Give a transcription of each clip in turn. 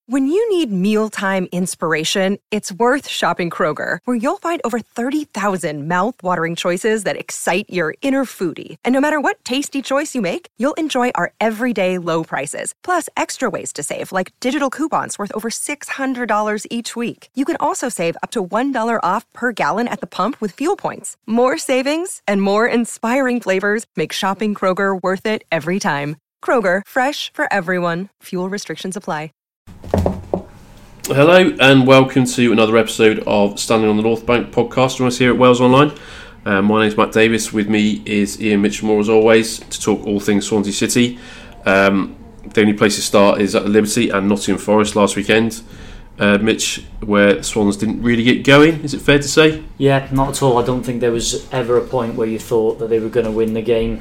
When you need mealtime inspiration, it's worth shopping Kroger, where you'll find over 30,000 mouth-watering choices that excite your inner foodie. And no matter what tasty choice you make, you'll enjoy our everyday low prices, plus extra ways to save, like digital coupons worth over $600 each week. You can also save up to $1 off per gallon at the pump with fuel points. More savings and more inspiring flavors make shopping Kroger worth it every time. Kroger, fresh for everyone. Fuel restrictions apply. Hello and welcome to another episode of Standing on the North Bank podcast from us here at Wales Online. My name's Matt Davis. With me is Ian Mitchell-Moore as always to talk all things Swansea City. The only place to start is at the Liberty and Nottingham Forest last weekend. Mitch, where Swans didn't really get going, is it fair to say? Yeah, not at all. I don't think there was ever a point where you thought that they were going to win the game.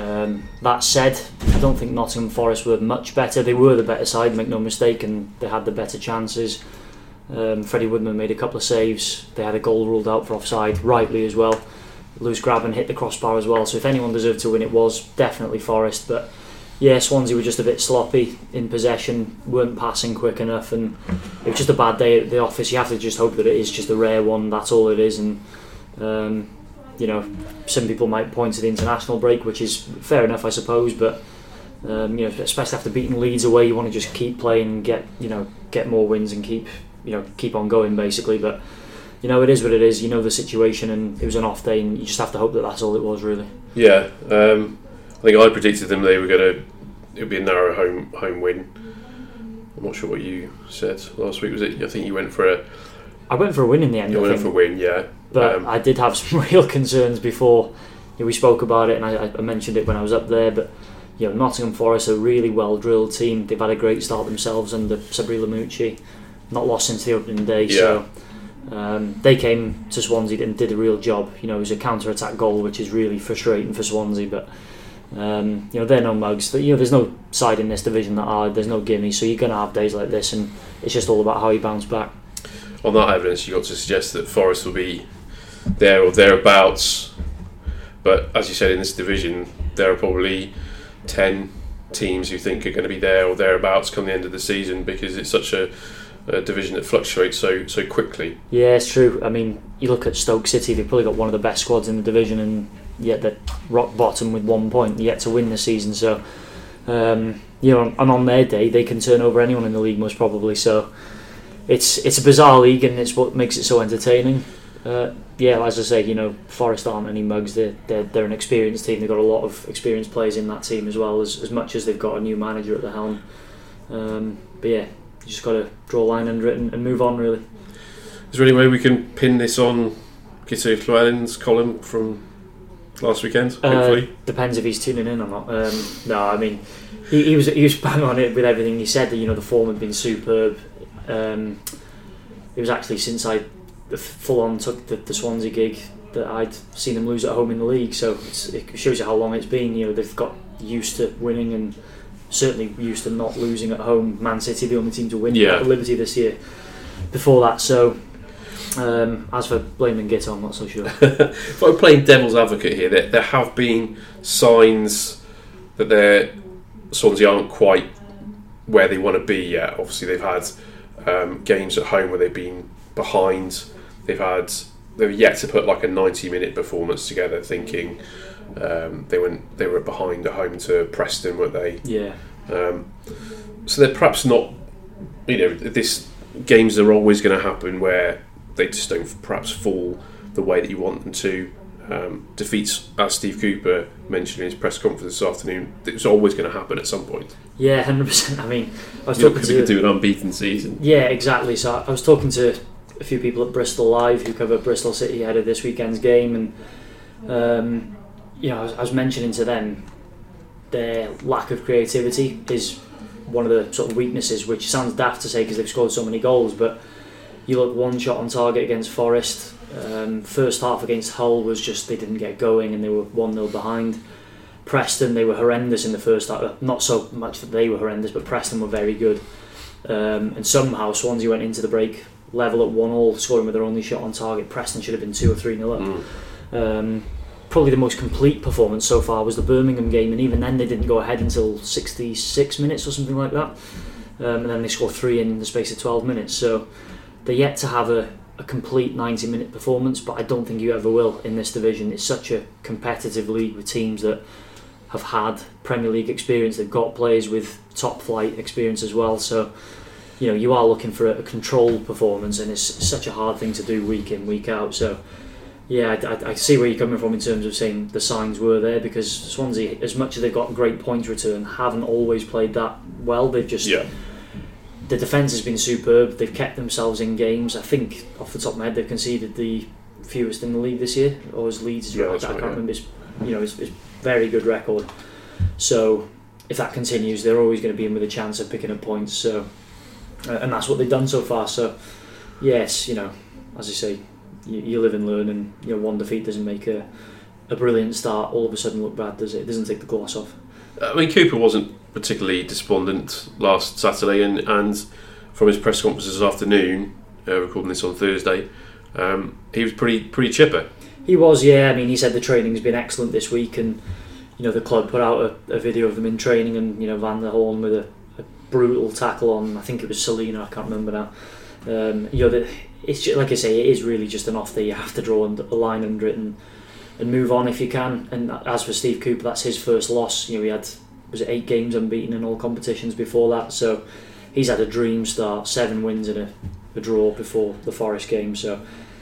That said, I don't think Nottingham Forest were much better. They were the better side, make no mistake, and they had the better chances. Freddie Woodman made a couple of saves. They had a goal ruled out for offside, rightly as well. Lewis Graben hit the crossbar as well. So if anyone deserved to win, it was definitely Forest. But yeah, Swansea were just a bit sloppy in possession, weren't passing quick enough, and it was just a bad day at the office. You have to just hope that it is just a rare one. That's all it is. And you know, some people might point to the international break, which is fair enough, I suppose. But you know, especially after beating Leeds away, you want to just keep playing and get more wins and keep on going, basically. But you know, it is what it is. You know the situation, and it was an off day, and you just have to hope that that's all it was, really. Yeah, I think I predicted them it would be a narrow home win. I'm not sure what you said last week. Was it? I think you went for a. I went for a win in the end. You went for a win, yeah. But I did have some real concerns before. We spoke about it, and I mentioned it when I was up there. But you know, Nottingham Forest are a really well drilled team. They've had a great start themselves under Sabri Lamouchi, not lost since the opening day. Yeah. So they came to Swansea and did a real job. You know, it was a counter-attack goal, which is really frustrating for Swansea. But you know, they're no mugs. You know, there's no side in this division that are. There's no gimmies. So you're going to have days like this, and it's just all about how you bounce back. On that evidence, you got to suggest that Forest will be there or thereabouts, but as you said, in this division there are probably 10 teams who think are going to be there or thereabouts come the end of the season, because it's such a division that fluctuates so quickly. Yeah, it's true. I mean, you look at Stoke City, they've probably got one of the best squads in the division, and yet they're rock bottom with 1 point, yet to win the season. So you know, and on their day they can turn over anyone in the league most probably. So it's a bizarre league, and it's what makes it so entertaining. Yeah, as I say, you know, Forest aren't any mugs. They're an experienced team. They've got a lot of experienced players in that team as well, as much as they've got a new manager at the helm. But yeah, you just got to draw a line under it and move on, really. Is there any way we can pin this on Guto Llewellyn's column from last weekend, hopefully? Depends if he's tuning in or not. No, I mean, he was bang on it with everything he said. That, you know, the form had been superb. It was actually since I full on took the Swansea gig that I'd seen them lose at home in the league, so it shows you how long it's been. You know, they've got used to winning, and certainly used to not losing at home. Man City, the only team to win at Liberty this year. Before that, so as for blaming Guto, I'm not so sure. If I'm playing devil's advocate here, there have been signs that Swansea aren't quite where they want to be yet. Obviously, they've had games at home where they've been behind. They've yet to put like a 90-minute performance together, thinking they were behind at home to Preston, weren't they? Yeah. So they're perhaps not. You know, this games are always going to happen where they just don't perhaps fall the way that you want them to. Defeats, as Steve Cooper mentioned in his press conference this afternoon, it's always going to happen at some point. Yeah, 100%. I mean, I was talking to do an unbeaten season. Yeah, exactly. So I was talking to a few people at Bristol Live who cover Bristol City ahead of this weekend's game, and you know, I was mentioning to them their lack of creativity is one of the sort of weaknesses, which sounds daft to say because they've scored so many goals, but you look one shot on target against Forest. First half against Hull was just they didn't get going and they were 1-0 behind. Preston, they were horrendous in the first half. Not so much that they were horrendous, but Preston were very good. And somehow Swansea went into the break level at 1-1, scoring with their only shot on target. Preston should have been 2 or 3-0 up. Probably the most complete performance so far was the Birmingham game, and even then they didn't go ahead until 66 minutes or something like that. and then they score 3 in the space of 12 minutes. So they're yet to have a complete 90-minute performance, but I don't think you ever will in this division. It's such a competitive league with teams that have had Premier League experience. They've got players with top flight experience as well. So you are looking for a controlled performance, and it's such a hard thing to do week in, week out. So yeah, I see where you're coming from in terms of saying the signs were there, because Swansea, as much as they've got great points return, haven't always played that well. They've just the defence has been superb. They've kept themselves in games. I think off the top of my head they've conceded the fewest in the league this year, or as Leeds. I can't remember. It's very good record. So if that continues, they're always going to be in with a chance of picking up points. So and that's what they've done so far. So yes, as I say, you live and learn, and one defeat doesn't make a brilliant start all of a sudden look bad, does it? It doesn't take the gloss off. I mean, Cooper wasn't particularly despondent last Saturday, and from his press conference this afternoon, recording this on Thursday, he was pretty chipper. He was, yeah. I mean, he said the training's been excellent this week, and the club put out a video of them in training, and Van der Horn with a brutal tackle on, I think it was Selina, I can't remember now. It's just, like I say, it is really just an off day. You have to draw a line under it and move on if you can. And as for Steve Cooper, that's his first loss. He had 8 games unbeaten in all competitions before that, so he's had a dream start, 7 wins and a draw before the Forest game. So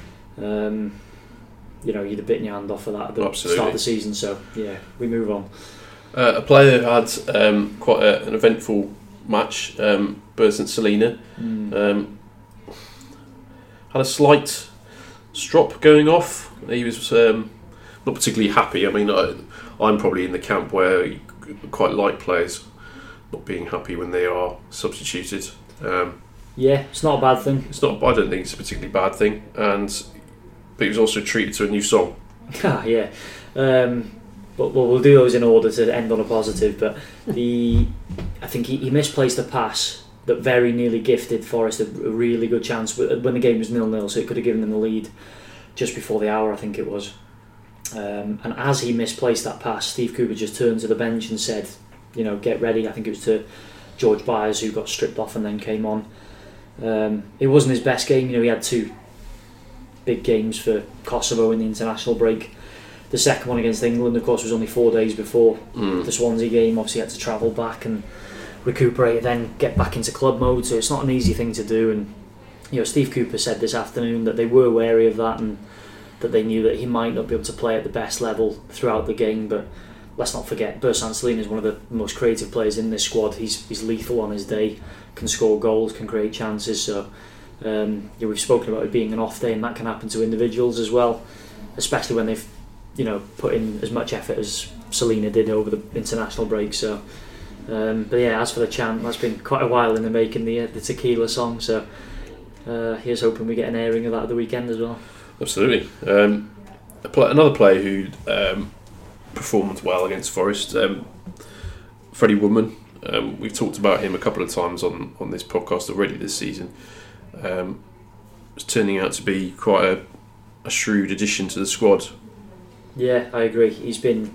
you'd have bitten your hand off for that at the start of the season. So yeah, we move on. A player who had quite an eventful match, Bersant Selina, had a slight strop going off. He was not particularly happy. I mean, I'm probably in the camp where you quite like players not being happy when they are substituted. Yeah, it's not a bad thing. I don't think it's a particularly bad thing. But he was also treated to a new song. Yeah. But we'll do those in order to end on a positive. But I think he misplaced a pass that very nearly gifted Forest a really good chance when the game was 0-0, so it could have given them the lead just before the hour, I think it was. And as he misplaced that pass, Steve Cooper just turned to the bench and said, get ready. I think it was to George Byers, who got stripped off and then came on. It wasn't his best game. He had 2 big games for Kosovo in the international break. The second one against England, of course, was only 4 days before the Swansea game. Obviously, he had to travel back and recuperate, then get back into club mode. So it's not an easy thing to do. And Steve Cooper said this afternoon that they were wary of that, and that they knew that he might not be able to play at the best level throughout the game. But let's not forget, Bersant Selina is one of the most creative players in this squad. He's lethal on his day, can score goals, can create chances. So we've spoken about it being an off day, and that can happen to individuals as well, especially when they've put in as much effort as Selina did over the international break. So but yeah, as for the chant, that's been quite a while in the making, the Tequila song. So here's hoping we get an airing of that at the weekend as well. Absolutely. Another player who performed well against Forest, Freddie Woodman. We've talked about him a couple of times on this podcast already this season. It's turning out to be quite a shrewd addition to the squad. Yeah, I agree. He's been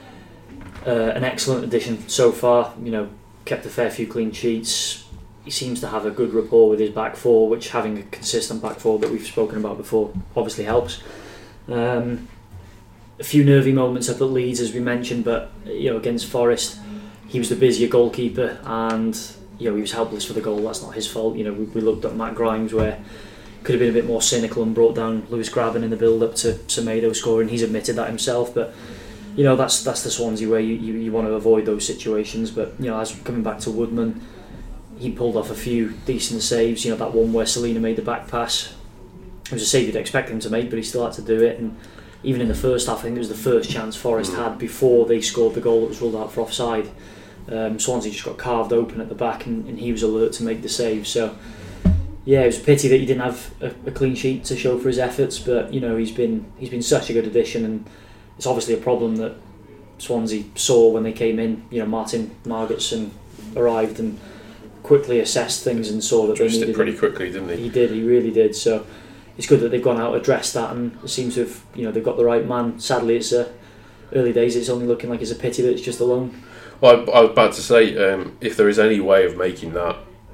an excellent addition so far. Kept a fair few clean sheets. He seems to have a good rapport with his back four, which having a consistent back four that we've spoken about before obviously helps. A few nervy moments up at Leeds, as we mentioned, but against Forest, he was the busier goalkeeper, and he was helpless for the goal. That's not his fault. We looked at Matt Grimes, where could have been a bit more cynical and brought down Lewis Graben in the build-up to Semedo scoring. He's admitted that himself, but that's the Swansea way. You want to avoid those situations. But as coming back to Woodman, he pulled off a few decent saves. That one where Selina made the back pass, it was a save you'd expect him to make, but he still had to do it. And even in the first half, I think it was the first chance Forest had before they scored the goal that was ruled out for offside. Swansea just got carved open at the back, and he was alert to make the save. So yeah, it was a pity that he didn't have a clean sheet to show for his efforts, but he's been such a good addition, and it's obviously a problem that Swansea saw when they came in. Martin Margetson arrived and quickly assessed things and saw that they needed it pretty quickly, didn't he? He did, he really did. So it's good that they've gone out, addressed that, and it seems to have, they've got the right man. Sadly, it's early days. It's only looking like it's a pity that it's just a loan. Well, I was about to say, if there is any way of making that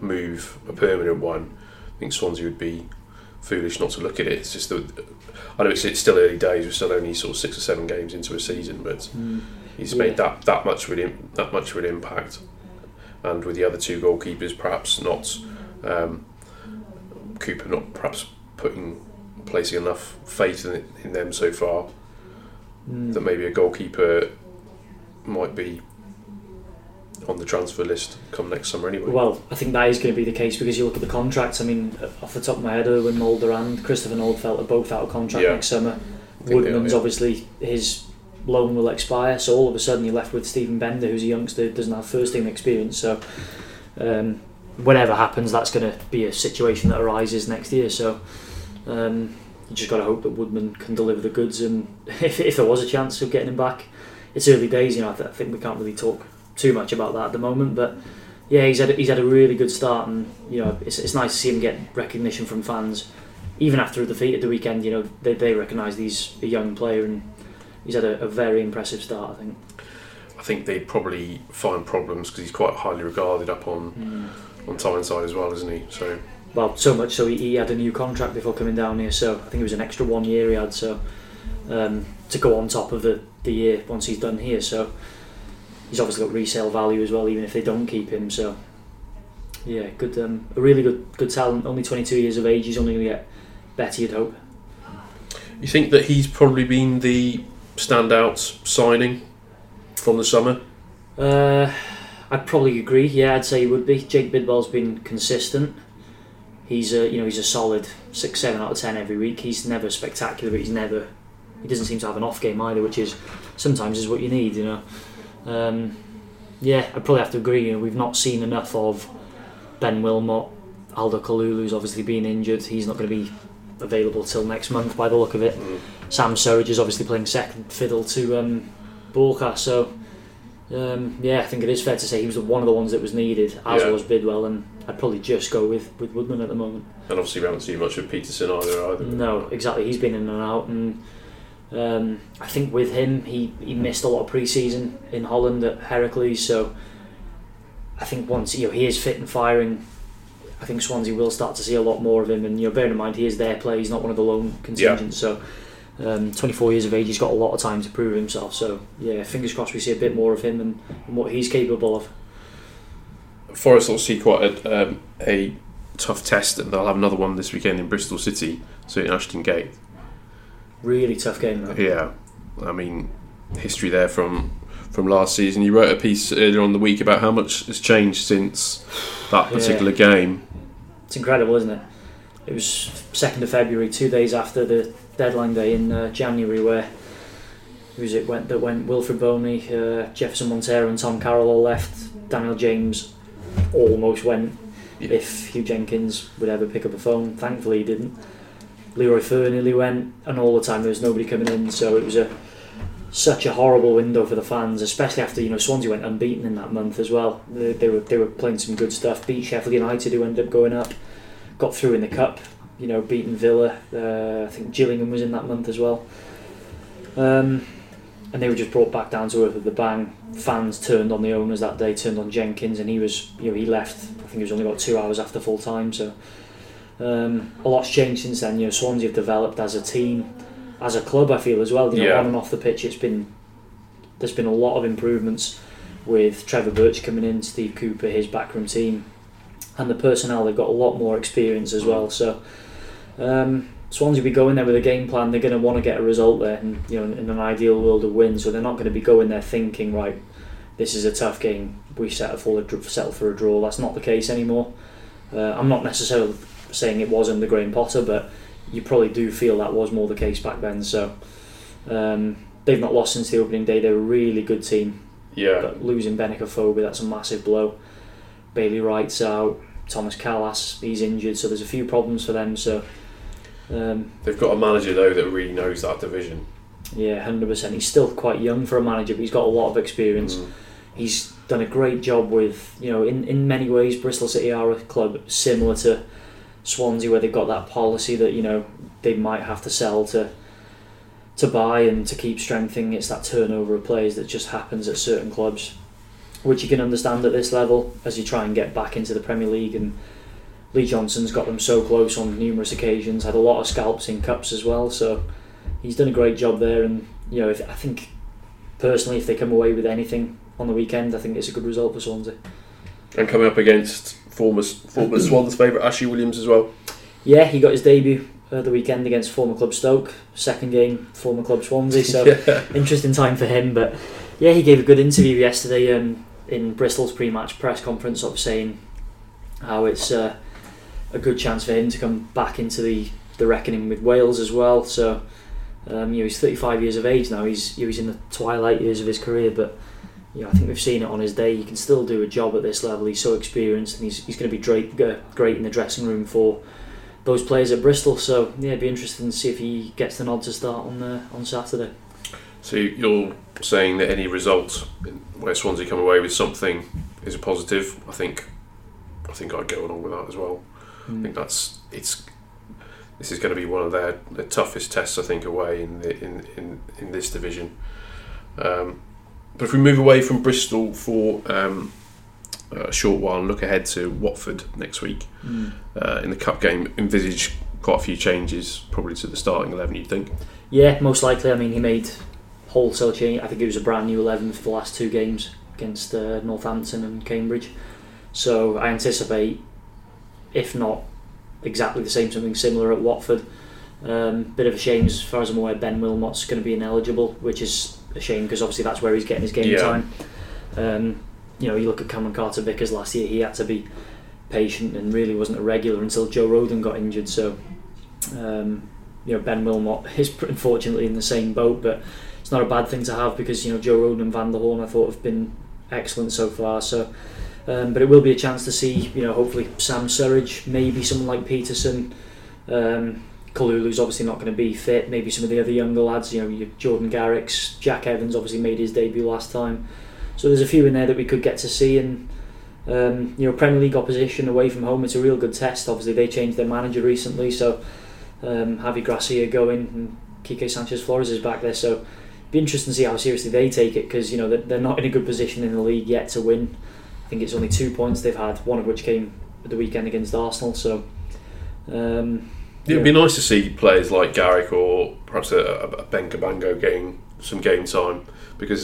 move, a permanent one, I think Swansea would be foolish not to look at it. It's just that I know it's still early days. We're still only sort of 6 or 7 games into a season, but he's made that much of an impact. And with the other 2 goalkeepers, perhaps not Cooper not perhaps placing enough faith in them so far, that maybe a goalkeeper might be on the transfer list come next summer anyway. Well, I think that is going to be the case because you look at the contracts. I mean, off the top of my head, Erwin Mulder and Christopher Nordfeldt are both out of contract next summer. Woodman's obviously, his loan will expire, so all of a sudden you're left with Stephen Bender, who's a youngster, doesn't have first team experience. So whatever happens, that's going to be a situation that arises next year. So you just got to hope that Woodman can deliver the goods, and if there was a chance of getting him back, it's early days. I think we can't really talk too much about that at the moment, but yeah, he's had a really good start, and it's nice to see him get recognition from fans, even after a defeat at the weekend. They recognise he's a young player, and he's had a very impressive start. I think they'd probably find problems because he's quite highly regarded up on Tyneside as well, isn't he? So much so he had a new contract before coming down here, so I think it was an extra 1 year he had, so to go on top of the year once he's done here. So he's obviously got resale value as well, even if they don't keep him. So yeah, good, a really good talent. Only 22 years of age. He's only going to get better, you'd hope. You think that he's probably been the standout signing from the summer? I'd probably agree. Yeah, I'd say he would be. Jake Bidwell's been consistent. He's a solid 6-7 out of 10 every week. He's never spectacular, but he doesn't seem to have an off game either, which is sometimes what you need. Yeah, I'd probably have to agree. We've not seen enough of Ben Wilmot. Aldo Kalulu's obviously been injured. He's not going to be available till next month by the look of it. Sam Surridge is obviously playing second fiddle to Borka. So yeah, I think it is fair to say he was one of the ones that was needed, as was Bidwell, and I'd probably just go with Woodman at the moment. And obviously we haven't seen much of Peterson either. No, exactly. He's been in and out, and I think with him, he missed a lot of pre-season in Holland at Heracles, so I think once he is fit and firing, I think Swansea will start to see a lot more of him. And bearing in mind he is their player, he's not one of the loan contingents. So 24 years of age, he's got a lot of time to prove himself. So yeah, fingers crossed we see a bit more of him and what he's capable of. Forest will see quite a tough test, and they'll have another one this weekend in Bristol City, so in Ashton Gate. Really tough game though. Yeah, I mean, history there from last season. You wrote a piece earlier on the week about how much has changed since that particular game. It's incredible, isn't it? It was 2nd of February, 2 days after the deadline day in January, where went Wilfred Boney, Jefferson Montero and Tom Carroll all left. Daniel James almost went if Hugh Jenkins would ever pick up a phone. Thankfully he didn't. Leroy Fur nearly went, and all the time there was nobody coming in, so it was such a horrible window for the fans, especially after Swansea went unbeaten in that month as well. They were playing some good stuff, beat Sheffield United, who ended up going up, got through in the cup, beaten Villa. I think Gillingham was in that month as well, and they were just brought back down to earth with the bang. Fans turned on the owners that day, turned on Jenkins, and he left. I think it was only about 2 hours after full time. So a lot's changed since then. Swansea have developed as a team, as a club. I feel as well. On and off the pitch, there's been a lot of improvements with Trevor Birch coming in, Steve Cooper, his backroom team, and the personnel. They've got a lot more experience as well. So Swansea will be going there with a game plan. They're going to want to get a result there, and in an ideal world, a win. So they're not going to be going there thinking, right, this is a tough game, we settle for a draw. That's not the case anymore. I'm not necessarily saying it wasn't the Graham Potter, but you probably do feel that was more the case back then. So they've not lost since the opening day. They're a really good team. Yeah. But losing Benica Phobia, that's a massive blow. Bailey Wright's out. Thomas Callas, he's injured, so there's a few problems for them. So they've got a manager though that really knows that division. Yeah, 100%. He's still quite young for a manager, but he's got a lot of experience. He's done a great job with, in many ways, Bristol City are a club similar to Swansea, where they've got that policy that they might have to sell to buy and to keep strengthening. It's that turnover of players that just happens at certain clubs. which you can understand at this level as you try and get back into the Premier League. And Lee Johnson's got them so close on numerous occasions, had a lot of scalps in cups as well, so he's done a great job there. And I think personally, if they come away with anything on the weekend, I think it's a good result for Swansea. And coming up against former Swans favourite Ashley Williams as well. Yeah, he got his debut the weekend against former club Stoke, second game former club Swansea, so interesting time for him. But yeah, he gave a good interview yesterday in Bristol's pre-match press conference, sort of saying how it's a good chance for him to come back into the reckoning with Wales as well. So he's 35 years of age now. He's in the twilight years of his career, but I think we've seen it on his day. He can still do a job at this level. He's so experienced, and he's going to be great in the dressing room for those players at Bristol. So yeah, it'd be interesting to see if he gets the nod to start on Saturday. So you're saying that any result where Swansea come away with something is a positive. I think I'd go along with that as well. I think this is going to be one of their toughest tests, I think, away in this division. But if we move away from Bristol for a short while and look ahead to Watford next week, in the cup game, envisage quite a few changes, probably to the starting 11, you'd think? Yeah, most likely. I mean, he made wholesale change. I think it was a brand new 11 for the last two games against Northampton and Cambridge. So I anticipate, if not exactly the same, something similar at Watford. Bit of a shame, as far as I'm aware, Ben Wilmot's going to be ineligible, which is a shame because obviously that's where he's getting his game time. You look at Cameron Carter-Vickers last year, he had to be patient and really wasn't a regular until Joe Rodon got injured. So Ben Wilmot is unfortunately in the same boat, but it's not a bad thing to have because Joe Rodon and Van der Horn I thought have been excellent so far. So but it will be a chance to see hopefully Sam Surridge, maybe someone like Peterson. Kalulu's obviously not going to be fit. Maybe some of the other younger lads, your Jordan Garricks, Jack Evans obviously made his debut last time. So there's a few in there that we could get to see. And Premier League opposition away from home, it's a real good test. Obviously they changed their manager recently, so Javi Gracia going and Quique Sanchez Flores is back there. So it'd be interesting to see how seriously they take it because they're not in a good position in the league yet to win. I think it's only 2 points they've had, one of which came at the weekend against Arsenal. So. It'd be nice to see players like Garrick or perhaps a Ben Cabango getting some game time because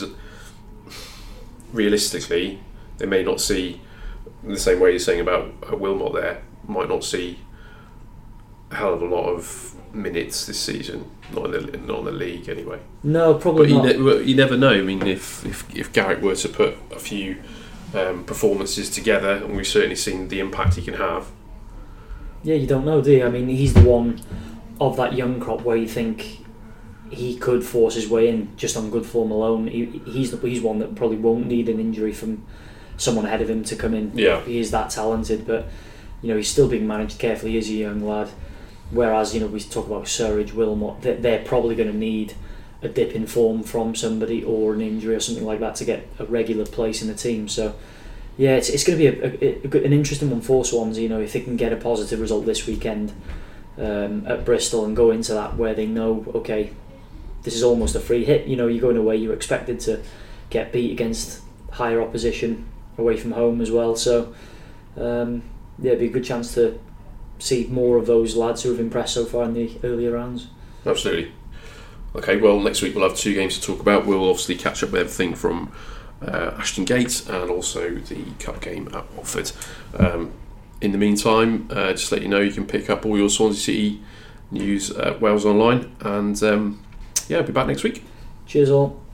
realistically they may not see, in the same way you're saying about Wilmot there, might not see a hell of a lot of minutes this season, not in the league anyway. No, probably not. But you never know. I mean, if Garrick were to put a few performances together, and we've certainly seen the impact he can have. Yeah, you don't know, do you? I mean, he's the one of that young crop where you think he could force his way in just on good form alone. He's one that probably won't need an injury from someone ahead of him to come in. Yeah. He is that talented, but he's still being managed carefully. He is a young lad. Whereas we talk about Surridge, Wilmot, they're probably going to need a dip in form from somebody or an injury or something like that to get a regular place in the team. So. Yeah, it's going to be an interesting one for Swansea. If they can get a positive result this weekend at Bristol and go into that where they know, okay, this is almost a free hit. You're going away, you're expected to get beat against higher opposition away from home as well. So it'd be a good chance to see more of those lads who have impressed so far in the earlier rounds. Absolutely. Okay, well, next week we'll have 2 games to talk about. We'll obviously catch up with everything from Ashton Gate and also the cup game at Watford. In the meantime, just to let you know, you can pick up all your Swansea City news at Wales Online, and I'll be back next week. Cheers all.